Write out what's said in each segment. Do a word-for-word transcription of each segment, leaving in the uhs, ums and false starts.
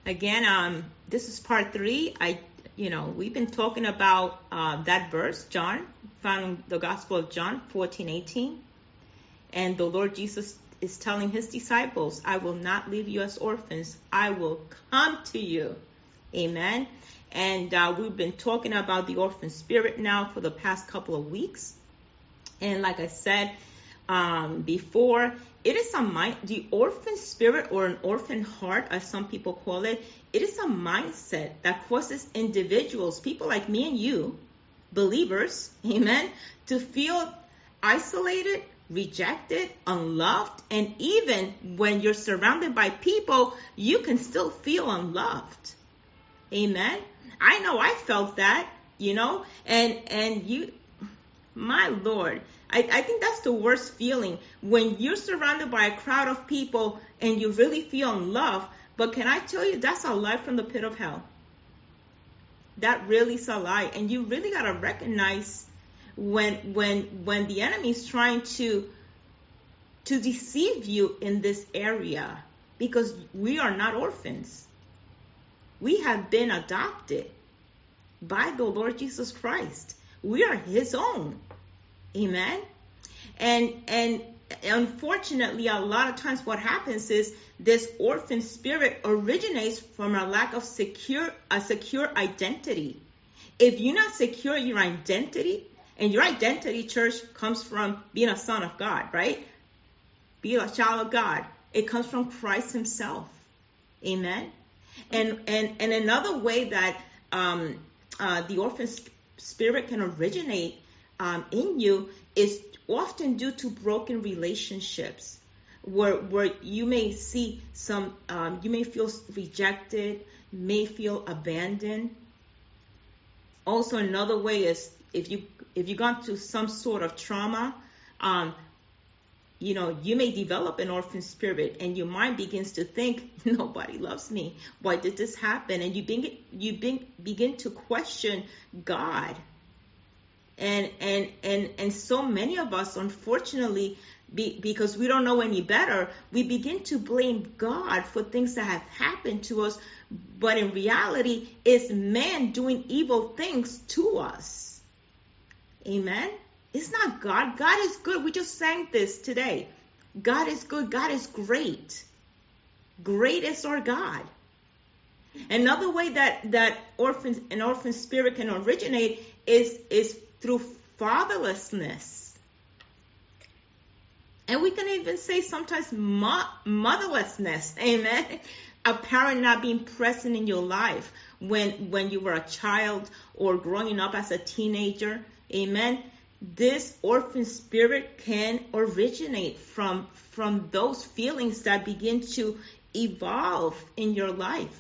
Again, um, this is part three. I, you know, we've been talking about uh, that verse, John, found in the Gospel of John fourteen eighteen. And the Lord Jesus is telling his disciples, I will not leave you as orphans. I will come to you. Amen. And uh, we've been talking about the orphan spirit now for the past couple of weeks. And like I said um, before, it is a mind, the orphan spirit or an orphan heart, as some people call it, it is a mindset that causes individuals, people like me and you, believers, amen, to feel isolated, rejected, unloved, and even when you're surrounded by people, you can still feel unloved. Amen. I know I felt that, you know, and and you, my Lord, I, I think that's the worst feeling when you're surrounded by a crowd of people and you really feel unloved. But can I tell you, that's a lie from the pit of hell. That really is a lie. And you really got to recognize when when when the enemy is trying to to deceive you in this area, because we are not orphans. We have been adopted by the Lord Jesus Christ. We are his own. Amen. And and unfortunately, a lot of times what happens is this orphan spirit originates from a lack of secure a secure identity. If you're not secure in your identity, and your identity, church, comes from being a son of God, right? Being a child of God. It comes from Christ himself. Amen. And and and another way that um, uh, the orphan spirit can originate um, in you is often due to broken relationships, where where you may see some, um, you may feel rejected, may feel abandoned. Also, another way is if you if you've gone through some sort of trauma, um, you know, you may develop an orphan spirit, and your mind begins to think, nobody loves me. Why did this happen? And you begin you begin, begin to question God. And and and and so many of us, unfortunately, be, because we don't know any better, we begin to blame God for things that have happened to us. But in reality, it's man doing evil things to us. Amen. It's not God. God is good. We just sang this today. God is good. God is great. Great is our God. Another way that that orphans an orphan spirit can originate is is through fatherlessness. And we can even say sometimes mo- motherlessness. Amen. A parent not being present in your life when when you were a child or growing up as a teenager. Amen. This orphan spirit can originate from from those feelings that begin to evolve in your life.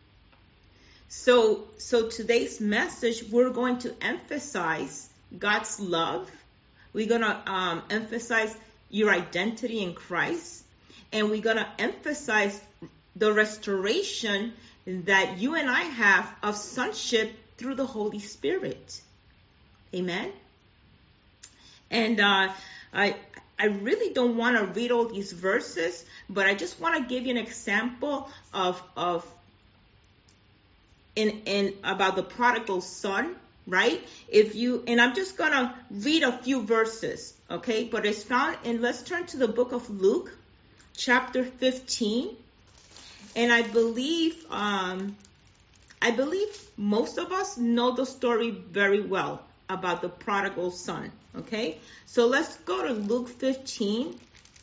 So, so today's message, we're going to emphasize God's love. We're going to um, emphasize your identity in Christ. And we're going to emphasize the restoration that you and I have of sonship through the Holy Spirit. Amen. And uh, I I really don't want to read all these verses, but I just want to give you an example of of in in about the prodigal son, right? If you and I'm just gonna read a few verses, okay? But it's found in. Let's turn to the book of Luke, chapter fifteen, and I believe um I believe most of us know the story very well about the prodigal son. Okay, so let's go to Luke fifteen,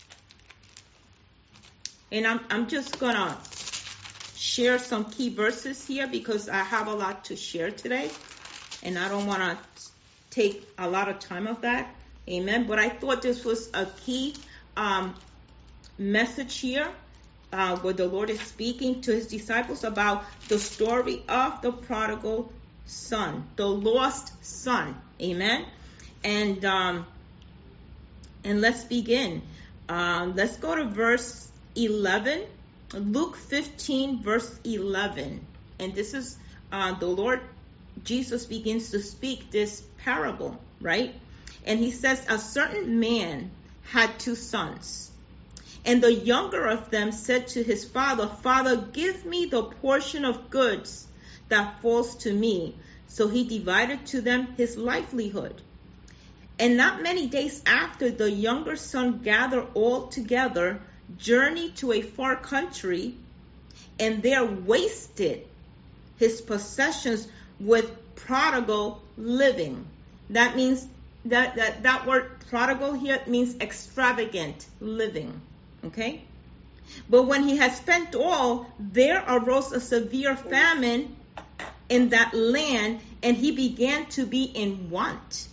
and I'm I'm just gonna share some key verses here because I have a lot to share today, and I don't want to take a lot of time of that. Amen. But I thought this was a key um, message here, uh, where the Lord is speaking to his disciples about the story of the prodigal son, the lost son. Amen. And um, and let's begin. Um, let's go to verse eleven. Luke fifteen, verse eleven. And this is uh, the Lord Jesus begins to speak this parable, right? And he says, a certain man had two sons. And the younger of them said to his father, Father, give me the portion of goods that falls to me. So he divided to them his livelihood. And not many days after, the younger son gathered all together, journeyed to a far country, and there wasted his possessions with prodigal living. That means that, that, that word prodigal here means extravagant living. Okay? But when he had spent all, there arose a severe famine in that land, and he began to be in want.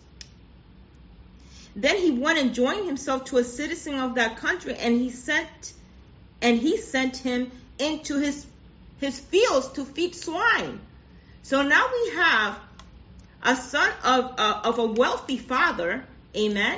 Then he went and joined himself to a citizen of that country, and he sent and he sent him into his his fields to feed swine. So now we have a son of uh, of a wealthy father. Amen.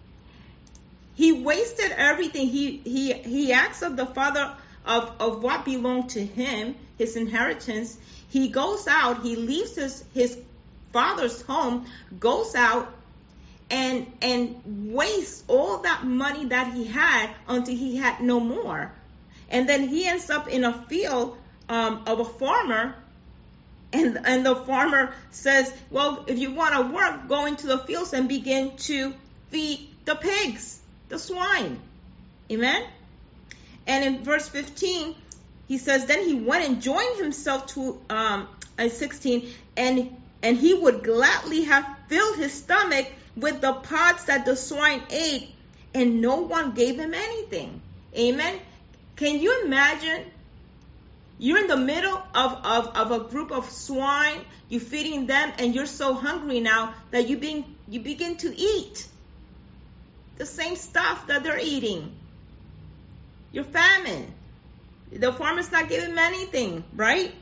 He wasted everything. He he he asks of the father of, of what belonged to him, his inheritance. He goes out, he leaves his, his father's home, goes out and and wastes all that money that he had until he had no more. And then he ends up in a field um, of a farmer. And, and the farmer says, well, if you want to work, go into the fields and begin to feed the pigs, the swine. Amen? And in verse fifteen, he says, then he went and joined himself to, um, at sixteen, and, and he would gladly have filled his stomach with the pods that the swine ate, and no one gave him anything. Amen? Can you imagine? You're in the middle of, of, of a group of swine, you're feeding them, and you're so hungry now that you, being, you begin to eat the same stuff that they're eating. You're famine. The farmer's not giving him anything, right?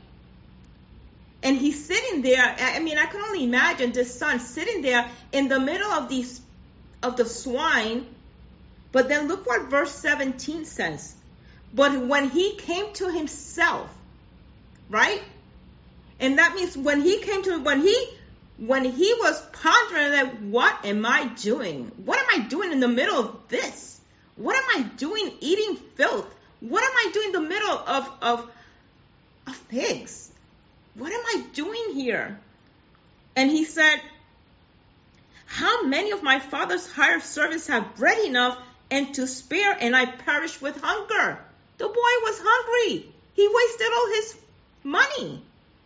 And he's sitting there. I mean, I can only imagine this son sitting there in the middle of these of the swine. But then look what verse seventeen says. But when he came to himself, right? And that means when he came to when he when he was pondering like, what am I doing? What am I doing in the middle of this? What am I doing eating filth? What am I doing in the middle of, of, of pigs? What am I doing here? And he said, how many of my father's hired servants have bread enough and to spare, and I perish with hunger? The boy was hungry. He wasted all his money.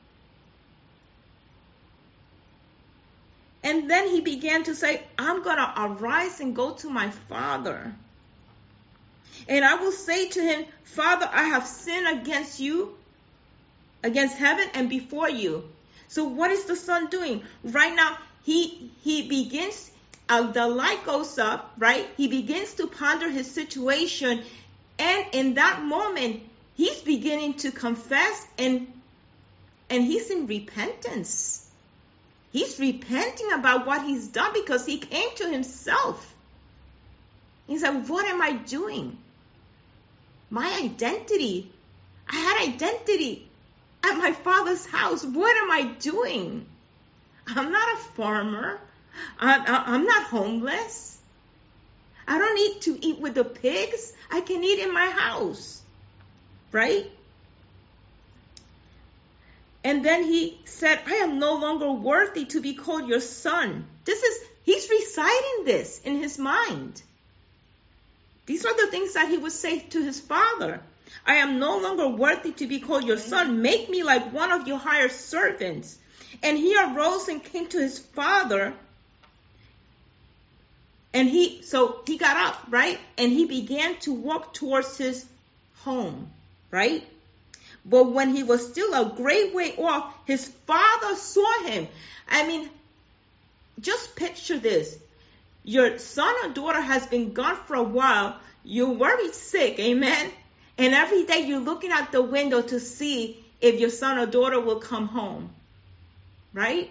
And then he began to say, I'm going to arise and go to my father. And I will say to him, Father, I have sinned against you, against heaven and before you. So what is the son doing? Right now, he he begins, uh, the light goes up, right? He begins to ponder his situation. And in that moment, he's beginning to confess and, and he's in repentance. He's repenting about what he's done because he came to himself. He said, what am I doing? My identity. I had identity at my father's house. What am I doing? I'm not a farmer. I'm not homeless. I don't need to eat with the pigs. I can eat in my house. Right? And then he said, I am no longer worthy to be called your son. This is, he's reciting this in his mind. These are the things that he would say to his father. I am no longer worthy to be called your son. Make me like one of your hired servants. And he arose and came to his father. And he, so he got up, right? And he began to walk towards his home, right? But when he was still a great way off, his father saw him. I mean, just picture this. Your son or daughter has been gone for a while. You're worried sick, amen? And every day you're looking out the window to see if your son or daughter will come home, right?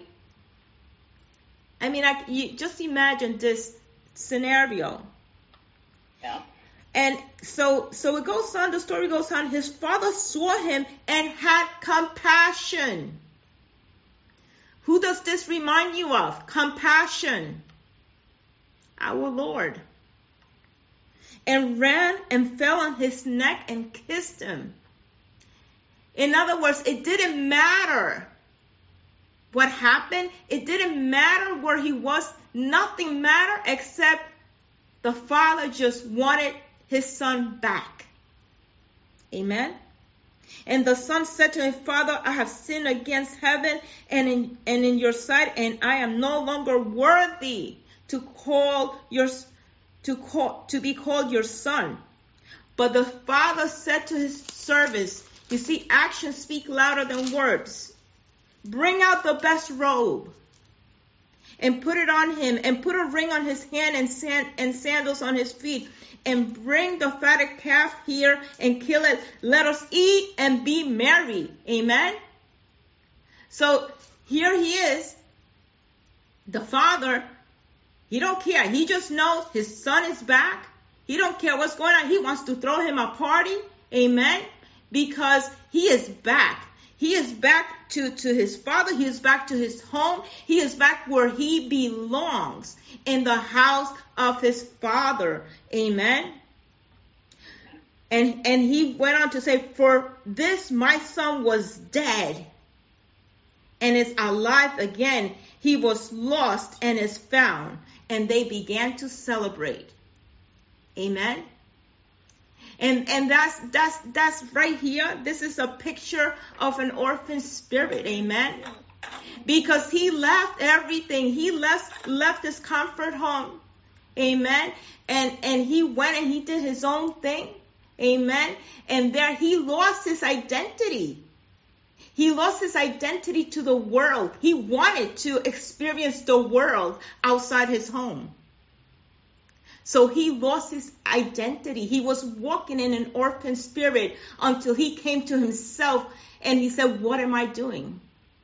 I mean, I, you just imagine this scenario. Yeah. And so, so it goes on, the story goes on. His father saw him and had compassion. Who does this remind you of? Compassion. Our Lord. and ran and fell on his neck and kissed him. In other words, it didn't matter what happened. It didn't matter where he was. Nothing mattered except the father just wanted his son back. Amen. And the son said to his father, I have sinned against heaven and in, and in your sight, and I am no longer worthy to call your to call to be called your son. But the father said to his servants, you see, actions speak louder than words. Bring out the best robe and put it on him, and put a ring on his hand and sand, and sandals on his feet, and bring the fatted calf here and kill it. Let us eat and be merry. Amen. So here he is. The father, he don't care. He just knows his son is back. He don't care what's going on. He wants to throw him a party. Amen. Because he is back. He is back to, to his father. He is back to his home. He is back where he belongs, in the house of his father. Amen. And, and he went on to say, for this my son was dead and is alive again. He was lost and is found. And they began to celebrate. Amen. And and that's that's that's right here. This is a picture of an orphan spirit. Amen. Because he left everything. He left left his comfort home. Amen. And and he went and he did his own thing. Amen. And there he lost his identity. He lost his identity to the world. He wanted to experience the world outside his home. So he lost his identity. He was walking in an orphan spirit until he came to himself and he said, what am I doing?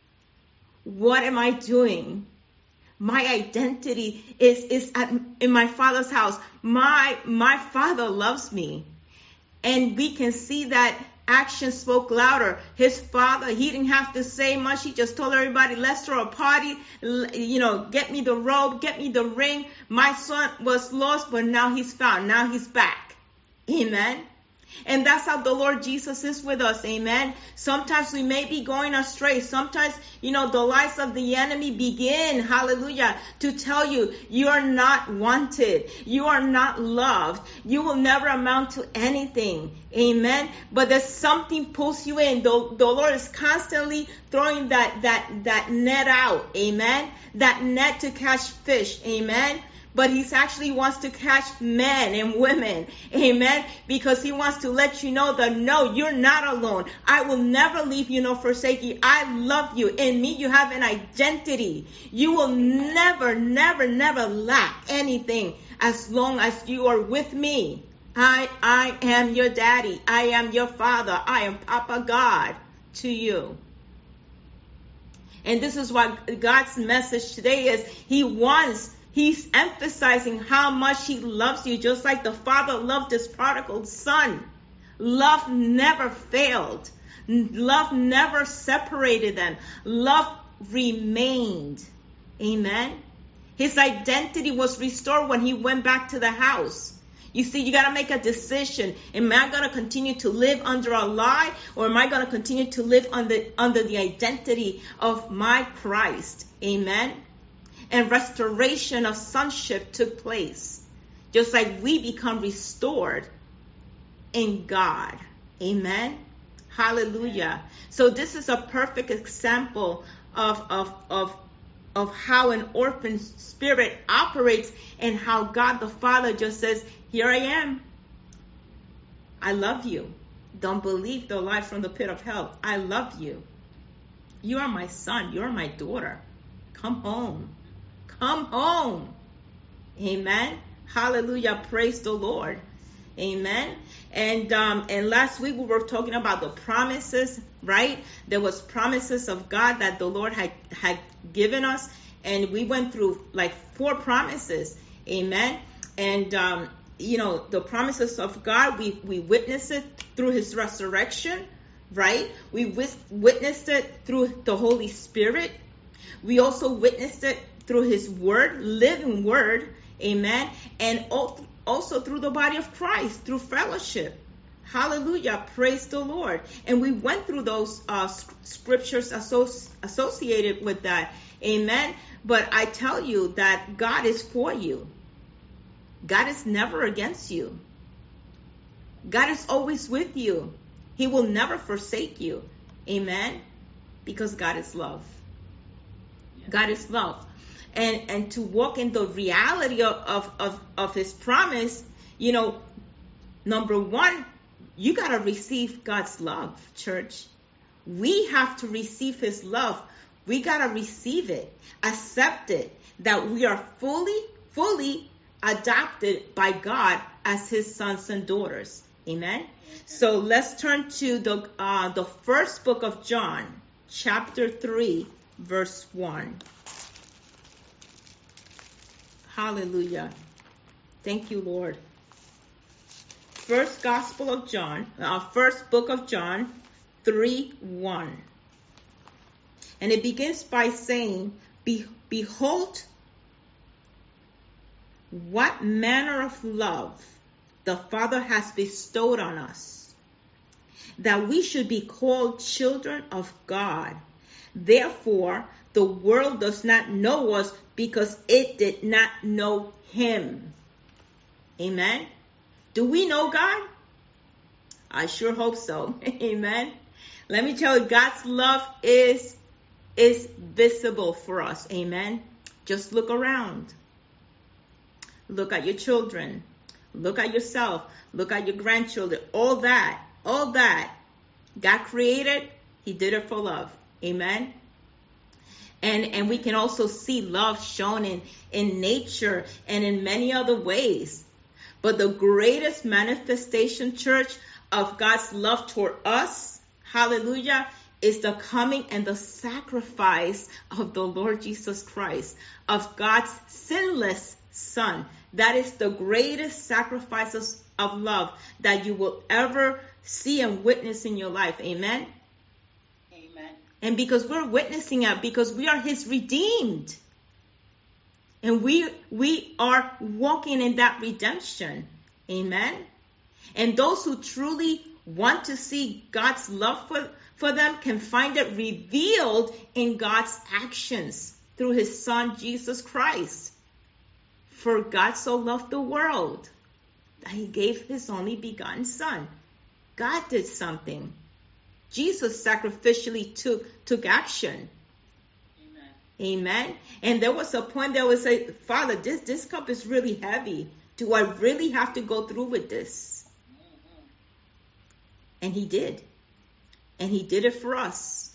What am I doing? My identity is, is at, in my father's house. My, my father loves me. And we can see that action spoke louder. His father, he didn't have to say much. He just told everybody, let's throw a party. You know, get me the robe, get me the ring. My son was lost, but now he's found. Now he's back. Amen. And that's how the Lord Jesus is with us. Amen. Sometimes we may be going astray. Sometimes, you know, the lies of the enemy begin, hallelujah, to tell you you are not wanted. You are not loved. You will never amount to anything. Amen. But there's something pulls you in. The, the Lord is constantly throwing that, that, that net out. Amen. That net to catch fish. Amen. But he actually wants to catch men and women. Amen. Because he wants to let you know that no, you're not alone. I will never leave you nor forsake you. I love you. In me, you have an identity. You will never, never, never lack anything as long as you are with me. I, I am your daddy. I am your father. I am Papa God to you. And this is what God's message today is. He wants He's emphasizing how much he loves you, just like the father loved his prodigal son. Love never failed. Love never separated them. Love remained. Amen. His identity was restored when he went back to the house. You see, you got to make a decision. Am I going to continue to live under a lie, or am I going to continue to live under, under the identity of my Christ? Amen. And restoration of sonship took place, just like we become restored in God. Amen. Hallelujah. So this is a perfect example of, of, of, of how an orphan spirit operates, and how God the Father just says, here I am. I love you. Don't believe the lie from the pit of hell. I love you. You are my son. You are my daughter. Come home. Come home. Amen. Hallelujah. Praise the Lord. Amen. And um, and last week we were talking about the promises, right? There was promises of God that the Lord had, had given us. And we went through like four promises. Amen. And, um, you know, the promises of God, we, we witnessed it through his resurrection, right? We wis- witnessed it through the Holy Spirit. We also witnessed it through his word, living word. Amen. And also through the body of Christ, through fellowship. Hallelujah. Praise the Lord. And we went through those uh, scriptures associ- associated with that. Amen. But I tell you that God is for you. God is never against you. God is always with you. He will never forsake you. Amen. Because God is love. God is love. And and to walk in the reality of, of, of, of his promise, you know, number one, you got to receive God's love, church. We have to receive his love. We got to receive it, accept it, that we are fully, fully adopted by God as his sons and daughters. Amen. So let's turn to the uh, the first book of John, chapter three, verse one. Hallelujah. Thank you, Lord. First Gospel of John, uh, first book of John, three one. And it begins by saying, Be- Behold, what manner of love the Father has bestowed on us, that we should be called children of God. Therefore, the world does not know us because it did not know him. Amen. Do we know God? I sure hope so. Amen. Let me tell you, God's love is, is visible for us. Amen. Just look around. Look at your children. Look at yourself. Look at your grandchildren. All that. All that. God created. He did it for love. Amen. And and we can also see love shown in, in nature and in many other ways. But the greatest manifestation, church, of God's love toward us, hallelujah, is the coming and the sacrifice of the Lord Jesus Christ, of God's sinless Son. That is the greatest sacrifice of love that you will ever see and witness in your life. Amen? Amen. And because we're witnessing it, because we are his redeemed. And we we are walking in that redemption. Amen? And those who truly want to see God's love for, for them can find it revealed in God's actions through his Son, Jesus Christ. For God so loved the world that he gave his only begotten Son. God did something. Jesus sacrificially took, took action. Amen. Amen. And there was a point that was say, Father, this, this cup is really heavy. Do I really have to go through with this? Mm-hmm. And he did. And he did it for us.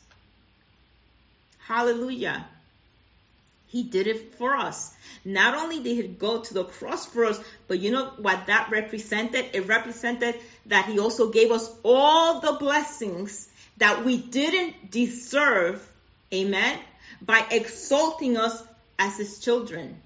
Hallelujah. He did it for us. Not only did he go to the cross for us, but you know what that represented? It represented that he also gave us all the blessings that we didn't deserve, amen, by exalting us as his children.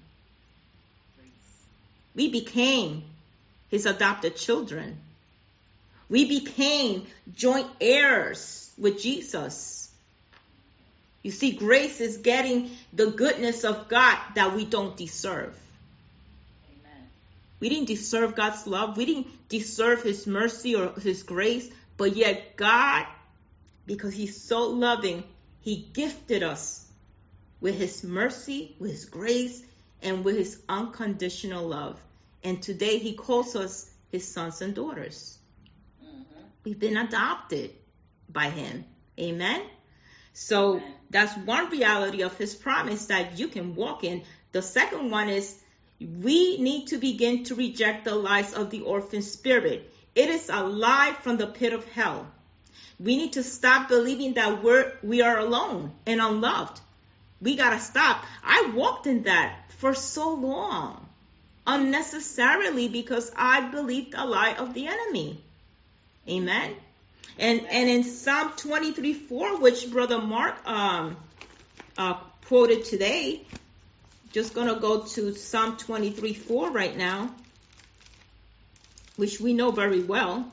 We became his adopted children. We became joint heirs with Jesus. You see, grace is getting the goodness of God that we don't deserve. Amen. We didn't deserve God's love. We didn't deserve his mercy or his grace. But yet God, because he's so loving, he gifted us with his mercy, with his grace, and with his unconditional love. And today he calls us his sons and daughters. Mm-hmm. We've been adopted by him. Amen. So Amen. That's one reality of his promise that you can walk in. The second one is we need to begin to reject the lies of the orphan spirit. It is a lie from the pit of hell. We need to stop believing that we're, we are alone and unloved. We got to stop. I walked in that for so long, unnecessarily, because I believed a lie of the enemy. Amen. And and in Psalm twenty-three four, which Brother Mark um, uh, quoted today, just going to go to Psalm twenty-three four right now, which we know very well.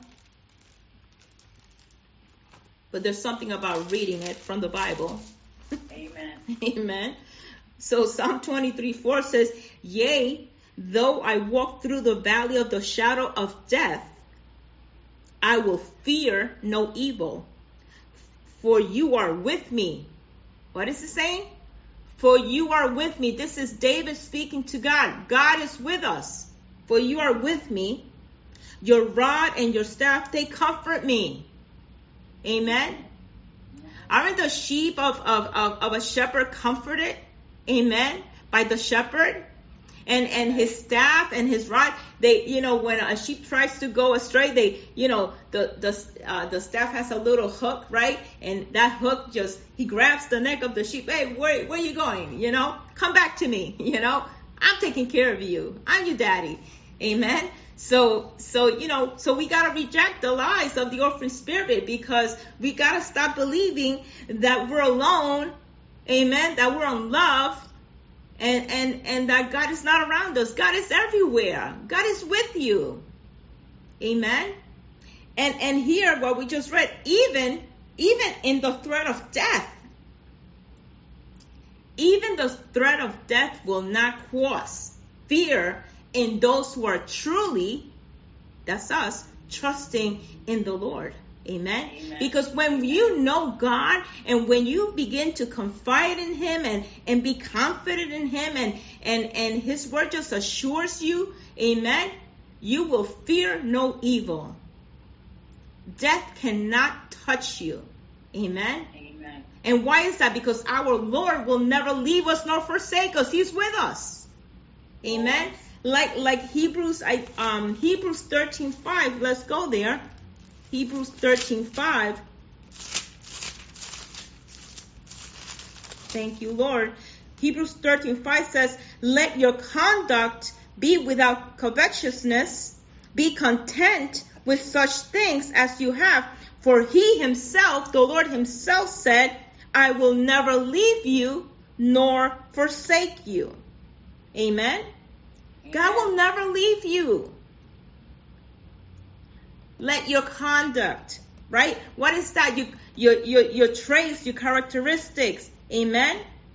But there's something about reading it from the Bible. Amen. Amen. So Psalm twenty-three four says, Yea, Though I walk through the valley of the shadow of death, I will fear no evil, for you are with me. What is it saying? For you are with me. This is David speaking to God. God is with us. For you are with me. Your rod and your staff, they comfort me. Amen. Aren't the sheep of, of, of, of a shepherd comforted? Amen. By the shepherd. And and his staff and his rod, they, you know, when a sheep tries to go astray, they, you know, the the uh, the staff has a little hook, right? And that hook just, he grabs the neck of the sheep. Hey, where where are you going? You know, come back to me. You know, I'm taking care of you. I'm your daddy. Amen. So so you know, so we gotta reject the lies of the orphan spirit, because we gotta stop believing that we're alone. Amen. That we're unloved. And, and, and that God is not around us. God is everywhere. God is with you. Amen. And, and here, what we just read, even, even in the threat of death, even the threat of death will not cause fear in those who are truly, that's us, trusting in the Lord. Amen? Amen. Because when you know God and when you begin to confide in him and, and be confident in him and, and, and his word just assures you, amen, you will fear no evil. Death cannot touch you. Amen? Amen. And why is that? Because our Lord will never leave us nor forsake us. He's with us. Amen? Like like Hebrews I um Hebrews thirteen five. Let's go there. Hebrews thirteen five. Thank you, Lord. Hebrews thirteen five says, let your conduct be without covetousness. Be content with such things as you have. For he himself, the Lord himself said, I will never leave you nor forsake you. Amen? Amen. God will never leave you. Let your conduct, right? What is that? You, your, your, your traits, your characteristics. Amen.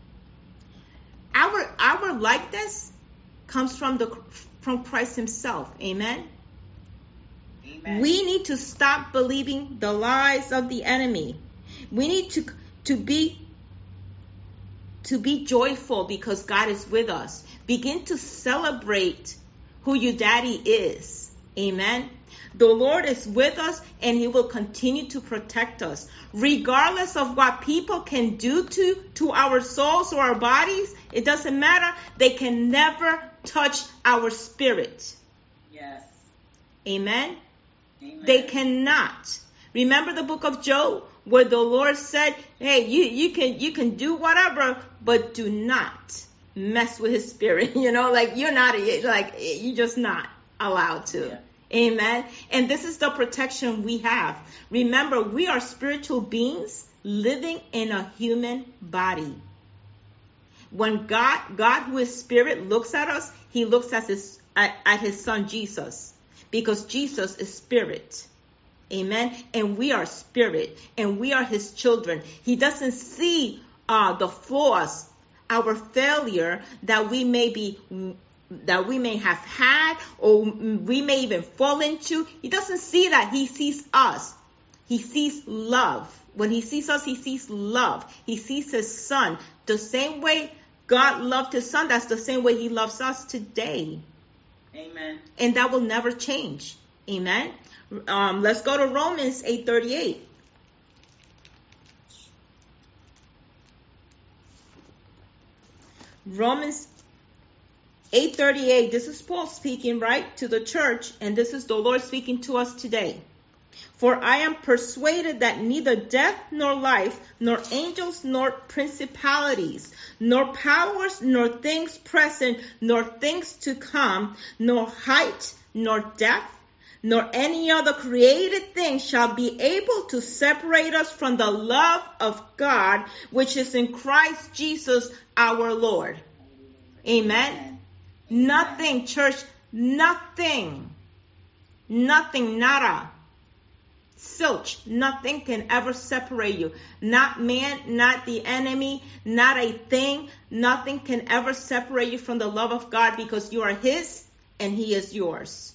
Our, our likeness comes from the, from Christ himself. Amen. Amen. We need to stop believing the lies of the enemy. We need to, to be, to be joyful because God is with us. Begin to celebrate who your daddy is. Amen. The Lord is with us and he will continue to protect us. Regardless of what people can do to, to our souls or our bodies, it doesn't matter. They can never touch our spirit. Yes. Amen? Amen. They cannot. Remember the book of Job where the Lord said, hey, you, you can you can do whatever, but do not mess with his spirit. You know, like you're not, like you're just not allowed to. Yeah. Amen. And this is the protection we have. Remember, we are spiritual beings living in a human body. When God, God who is spirit looks at us, he looks at his, at, at his son Jesus, because Jesus is spirit. Amen. And we are spirit and we are his children. He doesn't see uh, the flaws, our failure that we may be that we may have had or we may even fall into. He doesn't see that. He sees us. He sees love. When he sees us, he sees love. He sees his son. The same way God loved his son, that's the same way he loves us today. Amen. And that will never change. Amen. Um, let's go to Romans eight thirty-eight. Romans eight thirty-eight, this is Paul speaking, right, to the church, and this is the Lord speaking to us today. For I am persuaded that neither death nor life, nor angels nor principalities, nor powers, nor things present, nor things to come, nor height, nor depth, nor any other created thing shall be able to separate us from the love of God, which is in Christ Jesus our Lord. Amen. Nothing, church, nothing, nothing, nada Silch. Nothing can ever separate you. Not man, not the enemy, not a thing. Nothing can ever separate you from the love of God, because you are his and he is yours.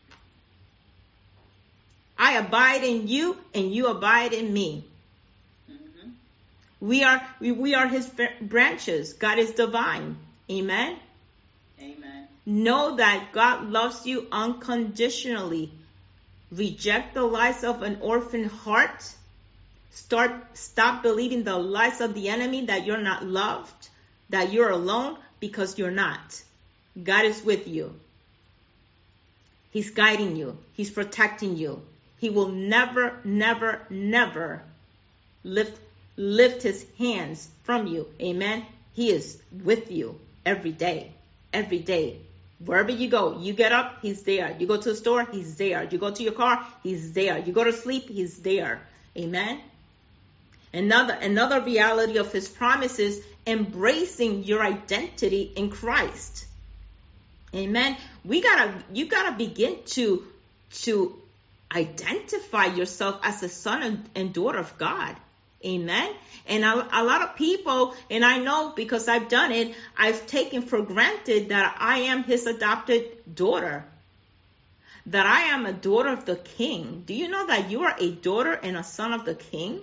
I abide in you and you abide in me. Mm-hmm. We are we, we are his branches. God is divine. Amen. Amen. Know that God loves you unconditionally. Reject the lies of an orphan heart. Start, stop believing the lies of the enemy that you're not loved, that you're alone, because you're not. God is with you. He's guiding you. He's protecting you. He will never, never, never lift, lift his hands from you. Amen. He is with you every day, every day. Wherever you go, you get up, he's there. You go to the store, he's there. You go to your car, he's there. You go to sleep, he's there. Amen. Another, another reality of his promise is embracing your identity in Christ. Amen. We gotta, you gotta begin to, to identify yourself as a son and, and daughter of God. Amen. And a, a lot of people, and I know because I've done it, I've taken for granted that I am his adopted daughter. That I am a daughter of the King. Do you know that you are a daughter and a son of the King?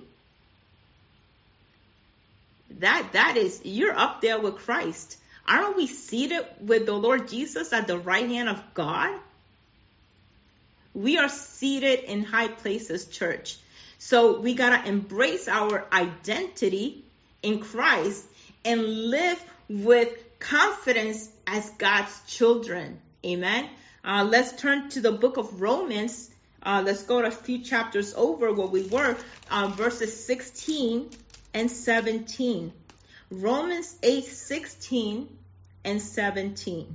That, that is, you're up there with Christ. Aren't we seated with the Lord Jesus at the right hand of God? We are seated in high places, church. So we got to embrace our identity in Christ and live with confidence as God's children. Amen. Uh, let's turn to the book of Romans. Uh, let's go to a few chapters over where we were, uh, verses sixteen and seventeen. Romans eight, sixteen and seventeen.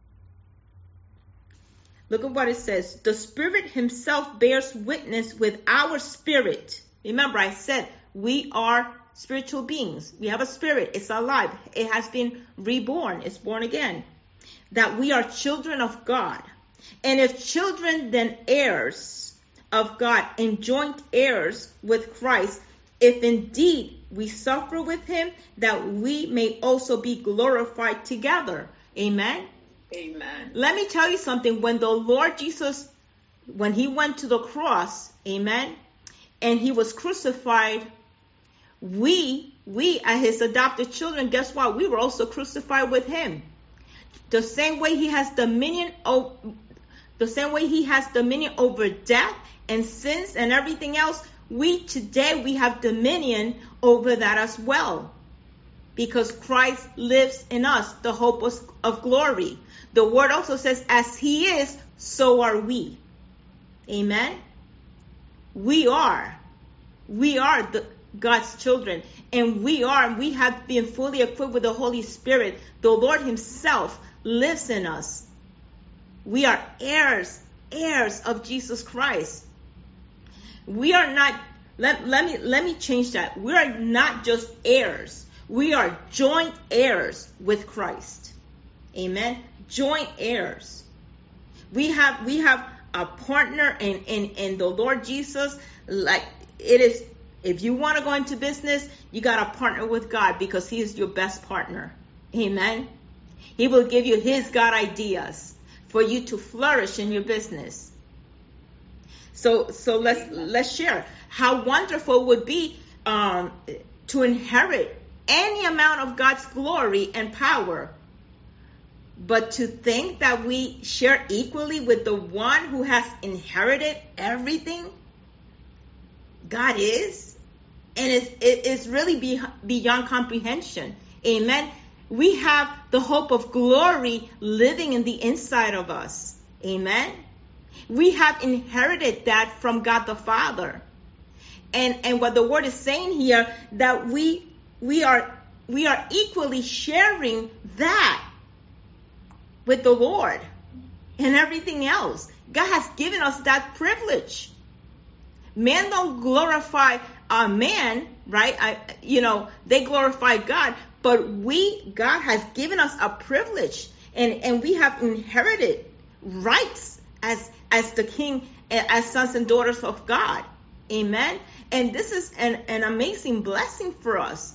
Look at what it says. The Spirit himself bears witness with our spirit. Remember, I said we are spiritual beings. We have a spirit. It's alive. It has been reborn. It's born again. That we are children of God. And if children, then heirs of God and joint heirs with Christ, if indeed we suffer with him, that we may also be glorified together. Amen. Amen. Let me tell you something. When the Lord Jesus, when he went to the cross, amen, and he was crucified, we, we as his adopted children, guess what? We were also crucified with him. The same way he has dominion, oh, the same way he has dominion over death and sins and everything else, we today, we have dominion over that as well. Because Christ lives in us, the hope of, of glory. The word also says, as he is, so are we. Amen. We are. We are the, God's children. And we are, we have been fully equipped with the Holy Spirit. The Lord himself lives in us. We are heirs, heirs of Jesus Christ. We are not, let, let me, let me change that. We are not just heirs. We are joint heirs with Christ. Amen. Joint heirs. We have we have a partner in, in, in the Lord Jesus. Like it is, if you want to go into business, you got to partner with God because he is your best partner. Amen. He will give you his God ideas for you to flourish in your business. So so let's let's share how wonderful it would be um, to inherit any amount of God's glory and power. But to think that we share equally with the one who has inherited everything, God is, and it's, it's really be, beyond comprehension. Amen. We have the hope of glory living in the inside of us. Amen. We have inherited that from God the Father. And, and what the word is saying here, that we We are we are equally sharing that with the Lord and everything else. God has given us that privilege. Man don't glorify a man, right? I, you know, they glorify God, but we, God has given us a privilege, and, and we have inherited rights as as the king, as sons and daughters of God. Amen. And this is an, an amazing blessing for us.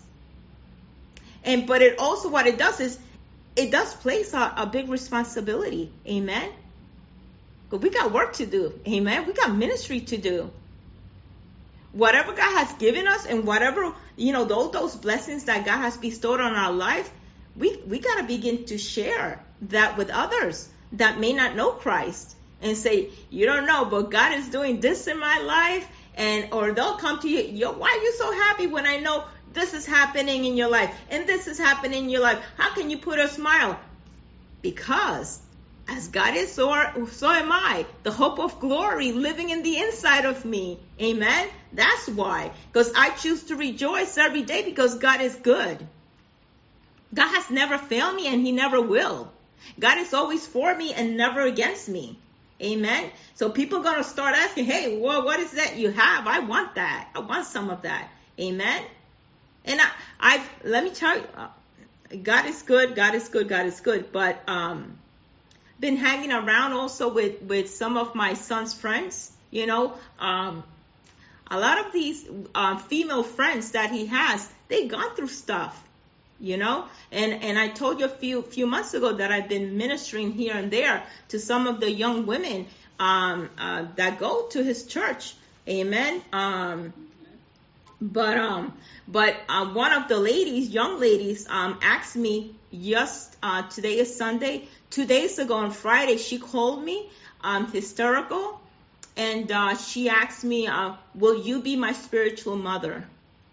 And but it also, what it does is, it does place a, a big responsibility. Amen. But we got work to do. Amen. We got ministry to do. Whatever God has given us, and whatever, you know, those, those blessings that God has bestowed on our life, we, we got to begin to share that with others that may not know Christ, and say, you don't know, but God is doing this in my life. And, or they'll come to you, Yo, why are you so happy when I know this is happening in your life and this is happening in your life? How can you put a smile? Because as God is, so, are, so am I. The hope of glory living in the inside of me. Amen. That's why. Because I choose to rejoice every day, because God is good. God has never failed me, and he never will. God is always for me and never against me. Amen. So people are going to start asking, hey, well, what is that you have? I want that. I want some of that. Amen. And I, I've, let me tell you, uh, God is good. God is good. God is good. But, um, been hanging around also with, with some of my son's friends, you know, um, a lot of these, uh, female friends that he has, they've gone through stuff, you know, and, and I told you a few, few months ago that I've been ministering here and there to some of the young women, um, uh, that go to his church. Amen. Um, but, um, but, uh, one of the ladies, young ladies, um, asked me just, uh, today is Sunday, two days ago on Friday, she called me, um, hysterical. And, uh, she asked me, uh, will you be my spiritual mother?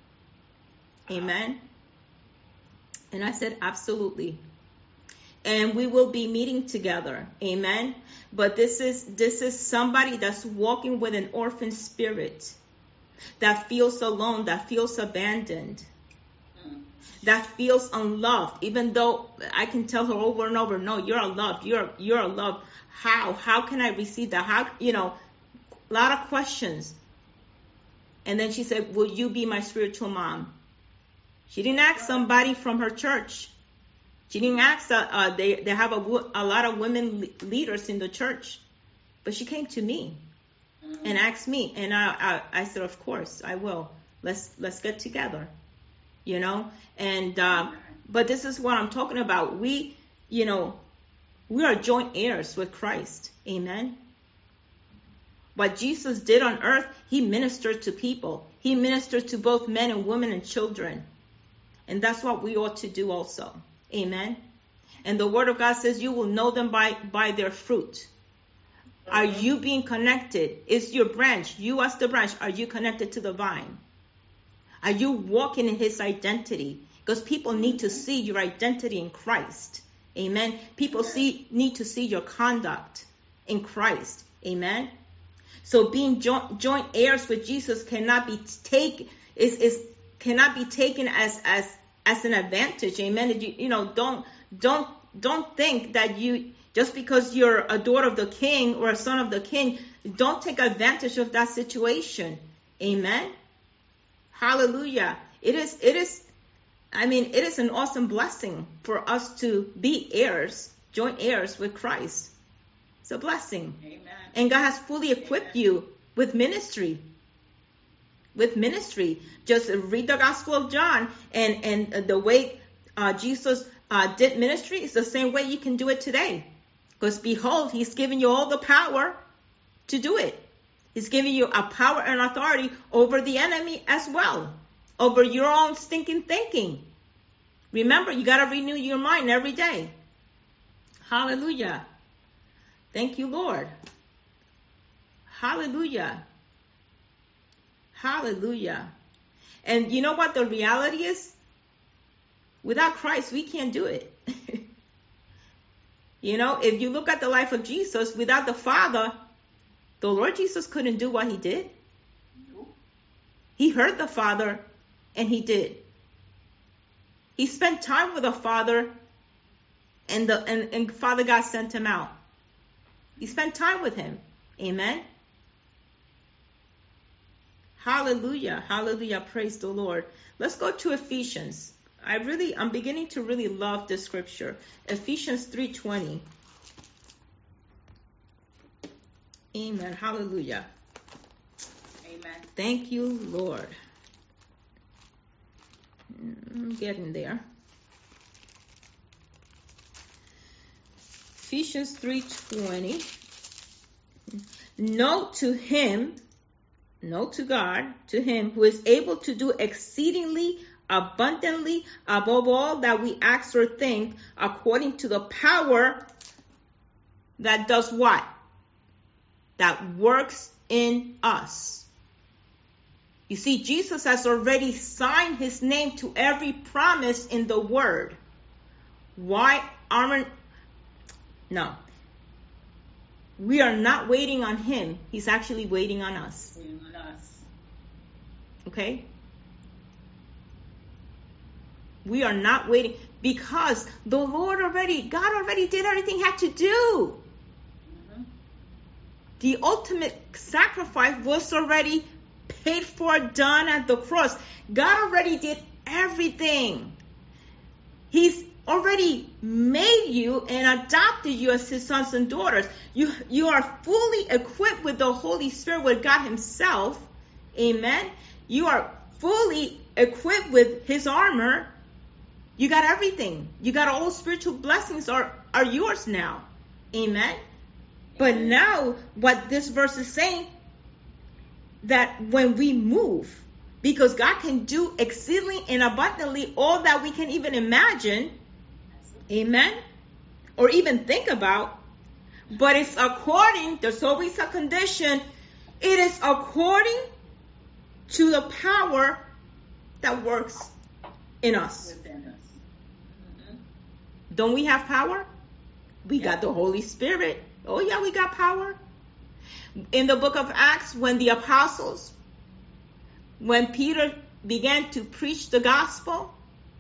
Amen. And I said, absolutely. And we will be meeting together. Amen. But this is, this is somebody that's walking with an orphan spirit, that feels alone, that feels abandoned, that feels unloved, even though I can tell her over and over, no, you're unloved. You're, you're unloved. How, how can I receive that? How, you know, a lot of questions. And then she said, will you be my spiritual mom? She didn't ask somebody from her church. She didn't ask, uh, uh, they, they have a, a lot of women le- leaders in the church. But she came to me mm-hmm. and asked me. And I, I, I said, of course, I will. Let's, let's get together. You know? And, uh, but this is what I'm talking about. We, you know, we are joint heirs with Christ. Amen. What Jesus did on earth, he ministered to people. He ministered to both men and women and children. And that's what we ought to do also. Amen. And the word of God says you will know them by, by their fruit. Are you being connected? Is your branch, you as the branch, are you connected to the vine? Are you walking in his identity? Because people need to see your identity in Christ. Amen. People see need to see your conduct in Christ. Amen. So being joint, joint heirs with Jesus cannot be taken is is cannot be taken as as as an advantage. Amen. You, you know, don't don't don't think that you just because you're a daughter of the king or a son of the king, don't take advantage of that situation. Amen. Hallelujah. It is it is I mean, it is an awesome blessing for us to be heirs, joint heirs with Christ. It's a blessing. Amen. And God has fully equipped Amen. You with ministry. With ministry. Just read the Gospel of John, and, and the way uh, Jesus uh, did ministry is the same way you can do it today. Because behold, he's giving you all the power to do it. He's giving you a power and authority over the enemy as well. Over your own stinking thinking. Remember, you got to renew your mind every day. Hallelujah. Thank you, Lord. Hallelujah. Hallelujah. And you know what the reality is? Without Christ, we can't do it. You know, if you look at the life of Jesus, without the Father, the Lord Jesus couldn't do what he did. He heard the Father, and he did. He spent time with the Father, and the and, and Father God sent him out. He spent time with him. Amen. Hallelujah. Hallelujah. Praise the Lord. Let's go to Ephesians. I really, I'm beginning to really love this scripture. Ephesians three twenty. Amen. Hallelujah. Amen. Thank you, Lord. I'm getting there. Ephesians three twenty. No to him, no to God, to him who is able to do exceedingly abundantly above all that we ask or think, according to the power that does what? That works in us. You see, Jesus has already signed his name to every promise in the word. Why aren't, no. We are not waiting on him. He's actually waiting on us. Waiting on us. Okay? We are not waiting because the Lord already, God already did everything he had to do. Mm-hmm. The ultimate sacrifice was already paid for, done at the cross. God already did everything. He's already made you and adopted you as his sons and daughters. You, you are fully equipped with the Holy Spirit, with God himself. Amen. You are fully equipped with his armor. You got everything. You got all spiritual blessings are, are yours now. Amen. But now what this verse is saying, that when we move, because God can do exceedingly and abundantly all that we can even imagine, amen, or even think about, but it's according, there's always a condition, it is according to the power that works in us. Within us. Mm-hmm. Don't we have power? We Yeah. got the Holy Spirit. Oh yeah, we got power. In the book of Acts, when the apostles, when Peter began to preach the gospel,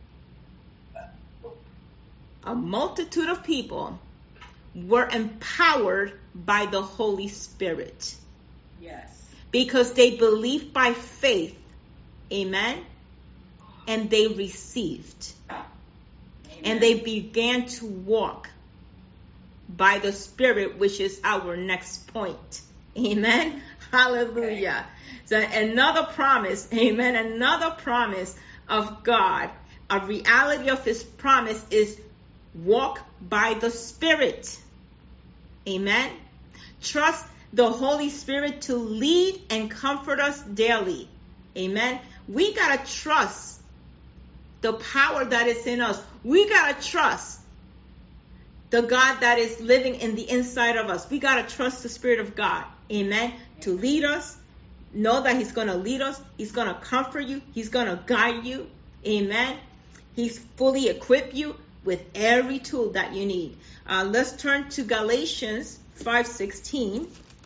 a multitude of people were empowered by the Holy Spirit. Yes. Because they believed by faith. Amen. And they received. Amen. And they began to walk by the Spirit, which is our next point. Amen. Hallelujah. So another promise, amen, another promise of God, a reality of his promise is walk by the Spirit. Amen. Trust the Holy Spirit to lead and comfort us daily. Amen. We got to trust the power that is in us. We got to trust the God that is living in the inside of us. We got to trust the Spirit of God. Amen. To lead us. Know that he's going to lead us. He's going to comfort you. He's going to guide you. Amen. He's fully equipped you with every tool that you need. Uh, let's turn to Galatians five sixteen.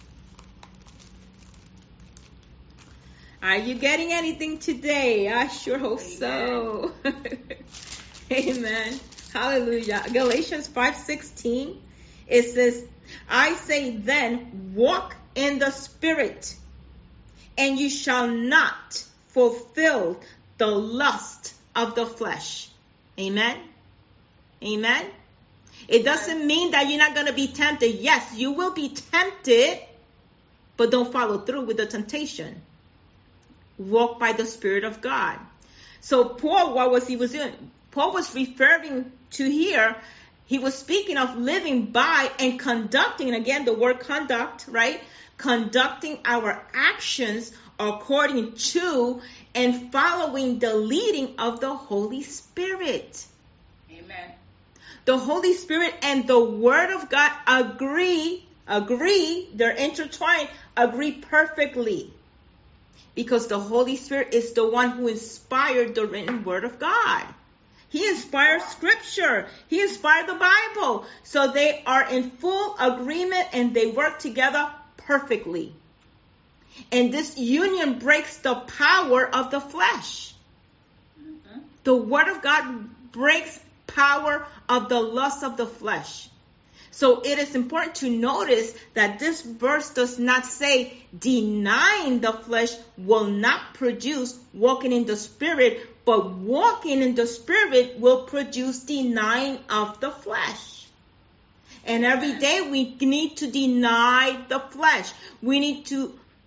Are you getting anything today? I sure hope Amen. So. Amen. Hallelujah. Galatians five sixteen. It says, I say then, walk in the Spirit, and you shall not fulfill the lust of the flesh. Amen. Amen. It doesn't mean that you're not going to be tempted. Yes, you will be tempted, but don't follow through with the temptation. Walk by the Spirit of God. So Paul, what was he was doing? Paul was referring to here, he was speaking of living by and conducting, and again, the word conduct, right? Conducting our actions according to and following the leading of the Holy Spirit. Amen. The Holy Spirit and the Word of God agree, agree, they're intertwined, agree perfectly. Because the Holy Spirit is the one who inspired the written Word of God. He inspired Scripture. He inspired the Bible. So they are in full agreement and they work together perfectly. And this union breaks the power of the flesh. Mm-hmm. The Word of God breaks power of the lust of the flesh. So it is important to notice that this verse does not say denying the flesh will not produce walking in the Spirit, but walking in the Spirit will produce denying of the flesh. And every day we need to deny the flesh. We need to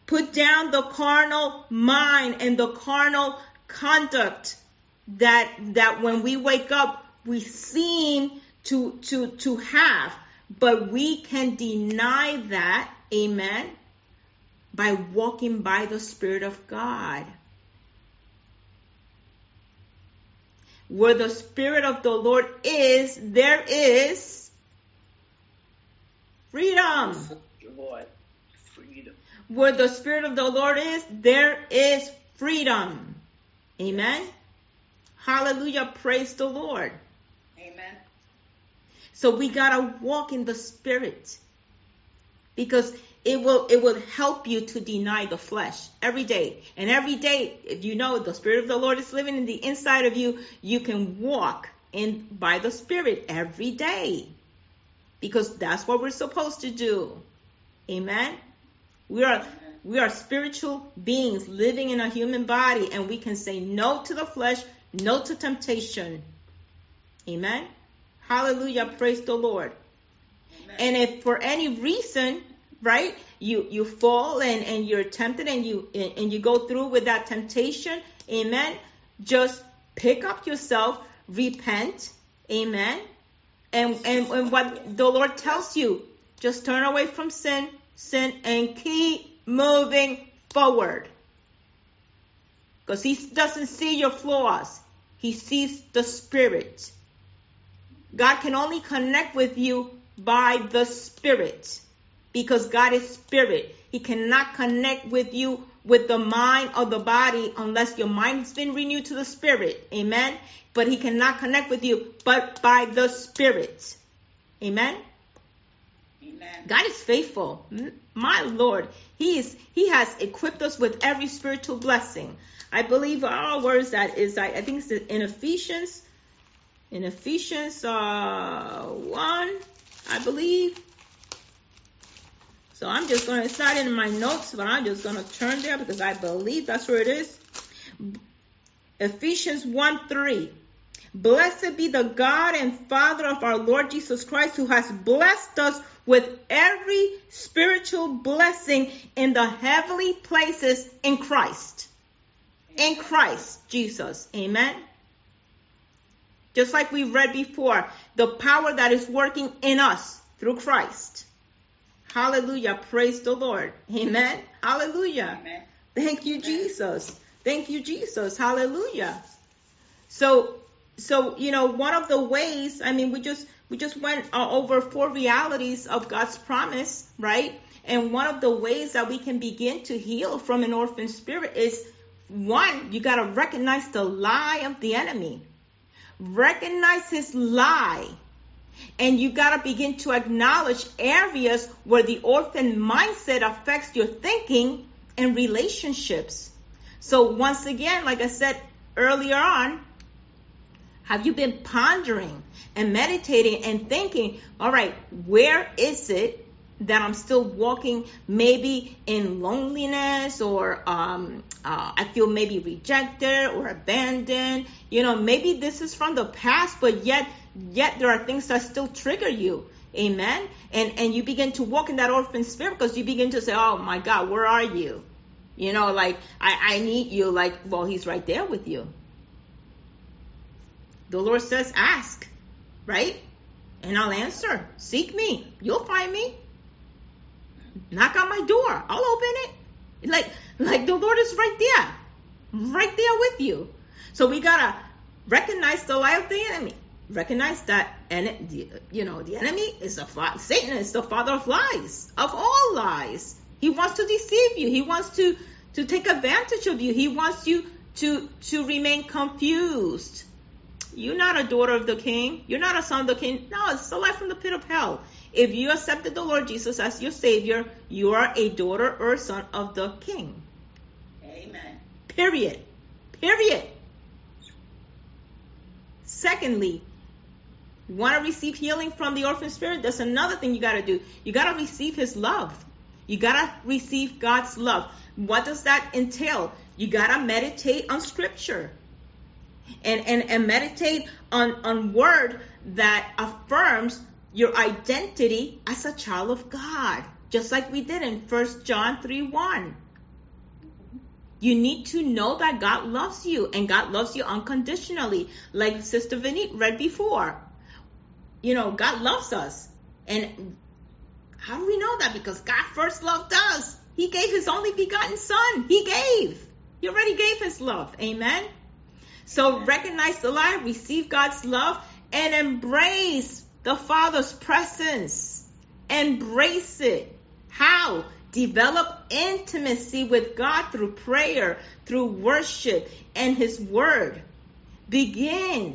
Put down the carnal mind and the carnal conduct that that when we wake up we seem to to to have, but we can deny that, amen, by walking by the Spirit of God. Where the Spirit of the Lord is, there is freedom. Joy, freedom. Where the Spirit of the Lord is, there is freedom. Amen. Hallelujah. Praise the Lord. Amen. So we gotta walk in the Spirit, because it will it will help you to deny the flesh every day. And every day, if you know the Spirit of the Lord is living in the inside of you, you can walk in by the Spirit every day, because that's what we're supposed to do. Amen. We are we are spiritual beings living in a human body, and we can say no to the flesh, no to temptation. Amen. Hallelujah. Praise the Lord. Amen. And if for any reason, right, you you fall and and you're tempted and you and, and you go through with that temptation, amen, just pick up yourself, repent, amen, and and, and what the Lord tells you, just turn away from sin, sin, and keep moving forward, because He doesn't see your flaws. He sees the Spirit. God can only connect with you by the Spirit, because God is Spirit. He cannot connect with you with the mind or the body unless your mind has been renewed to the Spirit. Amen. But He cannot connect with you but by the Spirit. Amen. Amen. God is faithful. My Lord, He is. He has equipped us with every spiritual blessing. I believe our words that is, I, I think it's in Ephesians, in Ephesians uh, one, I believe. So I'm just going to, it's not in my notes, but I'm just going to turn there because I believe that's where it is. Ephesians one three. Blessed be the God and Father of our Lord Jesus Christ, who has blessed us with every spiritual blessing in the heavenly places in Christ. In Christ Jesus. Amen. Just like we read before, the power that is working in us through Christ. Hallelujah. Praise the Lord. Amen. Hallelujah. Amen. Thank you, Amen. Jesus. Thank you, Jesus. Hallelujah. So, so, you know, one of the ways, I mean, we just, we just went uh, over four realities of God's promise, right? And one of the ways that we can begin to heal from an orphan spirit is, one, you got to recognize the lie of the enemy. Recognize his lie. And you got to begin to acknowledge areas where the orphan mindset affects your thinking and relationships. So once again, like I said earlier on, have you been pondering and meditating and thinking, all right, where is it that I'm still walking maybe in loneliness, or um, uh, I feel maybe rejected or abandoned? You know, maybe this is from the past, but yet yet there are things that still trigger you. Amen. And and you begin to walk in that orphan spirit, because you begin to say, oh my God, where are you? You know, like, I, I need you. Like, well, He's right there with you. The Lord says, ask, right? And I'll answer. Seek me. You'll find me. Knock on my door. I'll open it. Like, like the Lord is right there. Right there with you. So we got to recognize the lie of the enemy. Recognize that, and you know, the enemy is a fa- Satan is the father of lies, of all lies. He wants to deceive you. He wants to, to take advantage of you. He wants you to, to remain confused. You're not a daughter of the King. You're not a son of the King. No, it's a life from the pit of hell. If you accepted the Lord Jesus as your Savior, you are a daughter or son of the King. Amen. Period. Period. Secondly, you want to receive healing from the orphan spirit? That's another thing you got to do. You got to receive His love. You got to receive God's love. What does that entail? You got to meditate on Scripture. And, and, and meditate on, on word that affirms your identity as a child of God. Just like we did in First John three one. You need to know that God loves you, and God loves you unconditionally, like Sister Vinny read before. You know, God loves us. And how do we know that? Because God first loved us. He gave his only begotten son. He gave. He already gave his love. Amen. So recognize the light, receive God's love, and embrace the Father's presence. Embrace it. How? Develop intimacy with God through prayer, through worship, and his word. Begin.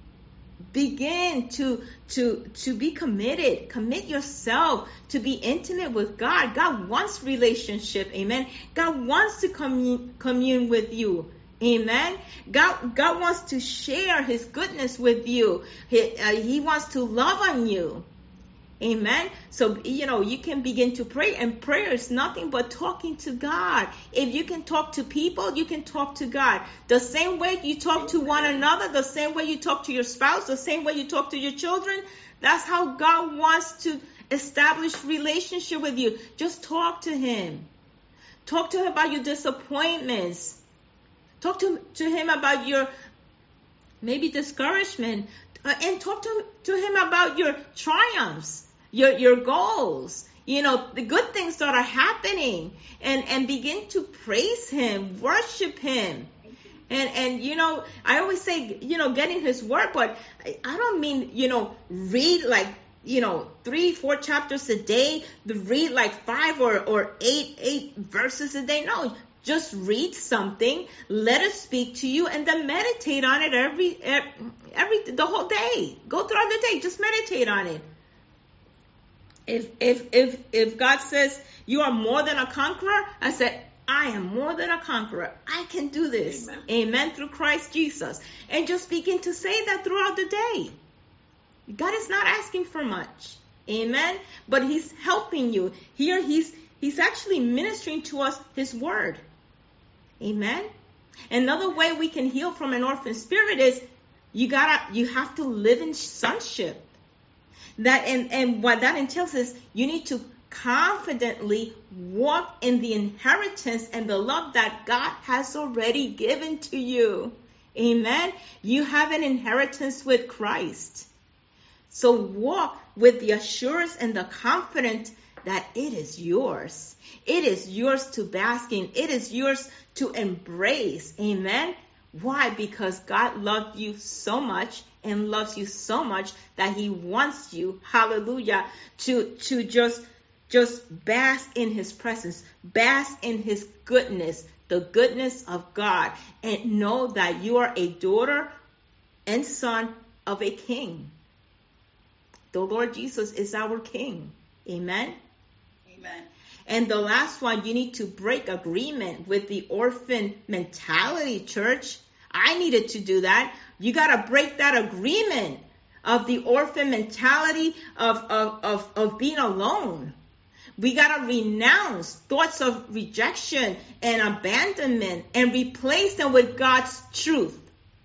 Begin to, to, to be committed. Commit yourself to be intimate with God. God wants relationship. Amen. God wants to commune, commune with you. Amen. God, God wants to share his goodness with you. He, uh, he wants to love on you. Amen. So, you know, you can begin to pray, and prayer is nothing but talking to God. If you can talk to people, you can talk to God. The same way you talk to one another, the same way you talk to your spouse, the same way you talk to your children, that's how God wants to establish relationship with you. Just talk to him. Talk to him about your disappointments. Talk to, to him about your maybe discouragement, uh, and talk to, to him about your triumphs. Your, your goals, you know, the good things that are happening, and, and begin to praise him, worship him. And, and, you know, I always say, you know, getting his word, but I, I don't mean, you know, read like, you know, three, four chapters a day, read like five or, or eight, eight verses a day. No, just read something, let it speak to you, and then meditate on it every, every, the whole day. Go throughout the day, just meditate on it. If, if, if, if God says you are more than a conqueror, I said, I am more than a conqueror. I can do this. Amen. Amen. Through Christ Jesus. And just begin to say that throughout the day. God is not asking for much. Amen. But he's helping you. Here he's, he's actually ministering to us his word. Amen. Another way we can heal from an orphan spirit is you gotta, you have to live in sonship. That and, and what that entails is you need to confidently walk in the inheritance and the love that God has already given to you. Amen. You have an inheritance with Christ. So walk with the assurance and the confidence that it is yours. It is yours to bask in. It is yours to embrace. Amen. Why? Because God loved you so much and loves you so much that he wants you, hallelujah, to, to just, just bask in his presence, bask in his goodness, the goodness of God, and know that you are a daughter and son of a king. The Lord Jesus is our king. Amen. Amen. And the last one, you need to break agreement with the orphan mentality, church. I needed to do that. You got to break that agreement of the orphan mentality of, of, of, of being alone. We got to renounce thoughts of rejection and abandonment and replace them with God's truth.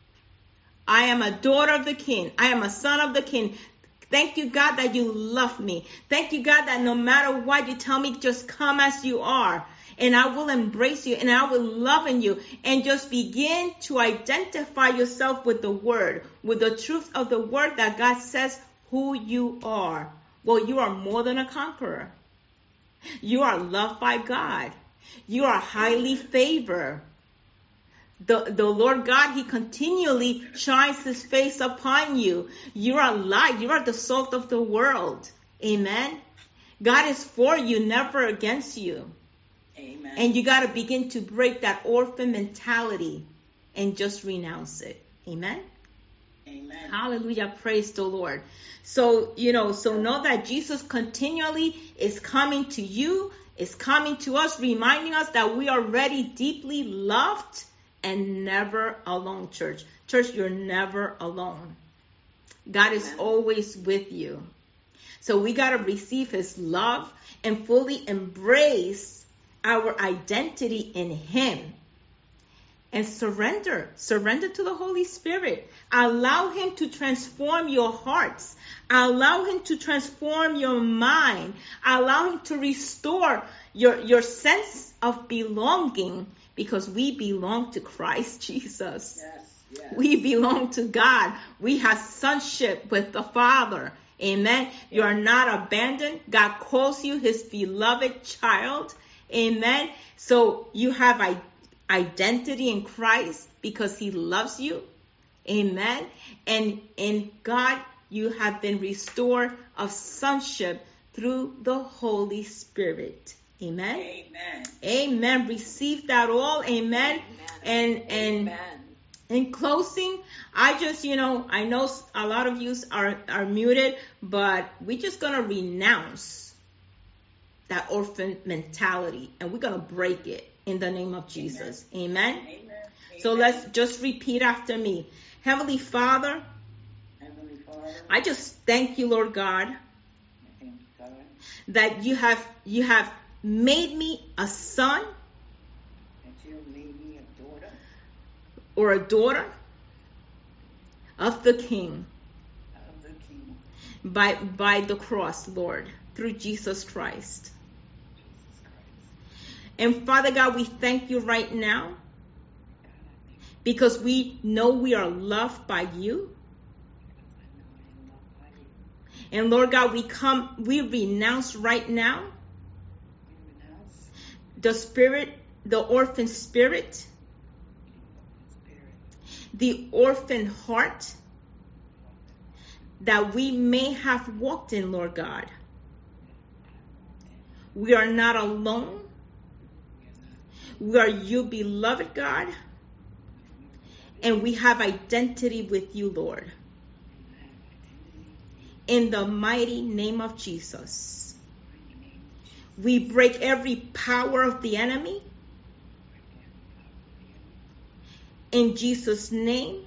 I am a daughter of the King. I am a son of the King. Thank you, God, that you love me. Thank you, God, that no matter what you tell me, just come as you are. And I will embrace you and I will love in you. And just begin to identify yourself with the word, with the truth of the word that God says who you are. Well, you are more than a conqueror. You are loved by God. You are highly favored. The, the Lord God, he continually shines his face upon you. You are light. You are the salt of the world. Amen. God is for you, never against you. Amen. And you got to begin to break that orphan mentality and just renounce it. Amen. Amen. Hallelujah. Praise the Lord. So, you know, so know that Jesus continually is coming to you, is coming to us, reminding us that we are already deeply loved and never alone, church. Church, you're never alone. God is always with you. So we got to receive his love and fully embrace our identity in him. And surrender. Surrender to the Holy Spirit. Allow him to transform your hearts. Allow him to transform your mind. Allow him to restore your, your sense of belonging because we belong to Christ Jesus. Yes. Yes. We belong to God. We have sonship with the Father. Amen. You are not abandoned. God calls you his beloved child. Amen. So you have I- identity in Christ because he loves you. Amen. And in God, you have been restored of sonship through the Holy Spirit. Amen. Amen. Amen. Receive that all. Amen. Amen. And and Amen. in closing, I just, you know, I know a lot of you are, are muted, but we're just going to renounce that orphan mentality and we're going to break it in the name of Jesus. Amen. Amen. Amen. So let's just repeat after me. Heavenly Father, Heavenly Father, I just thank you, Lord God, thank God that you have, you have made me a son that you made me a daughter or a daughter of the King of the King, by, by the cross, Lord, through Jesus Christ. Jesus Christ. And Father God, we thank you right now because we know we are loved by you. And Lord God, we come, we renounce right now We renounce the spirit, the orphan spirit, the spirit, the orphan heart that we may have walked in, Lord God. We are not alone. We are you, beloved God. And we have identity with you, Lord. In the mighty name of Jesus. We break every power of the enemy. In Jesus' name.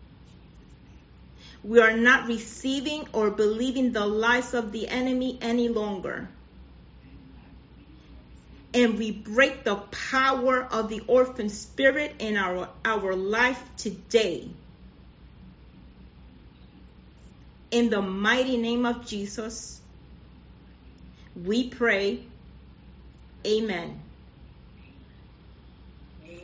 We are not receiving or believing the lies of the enemy any longer. And we break the power of the orphan spirit in our, our life today. In the mighty name of Jesus, we pray. Amen.